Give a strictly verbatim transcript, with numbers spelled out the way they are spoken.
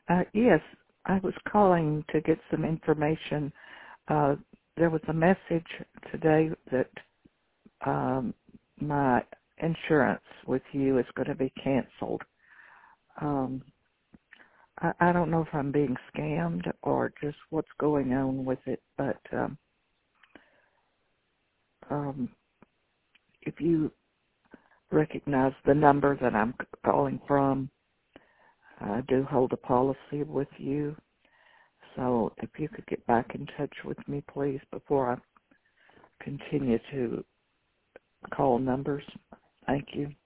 Uh, yes, I was calling to get some information. Uh, there was a message today that um, my insurance with you is going to be canceled. Um, I, I don't know if I'm being scammed or just what's going on with it, but um, um, if you recognize the number that I'm calling from, I do hold a policy with you. So if you could get back in touch with me, please, before I continue to call numbers. Thank you.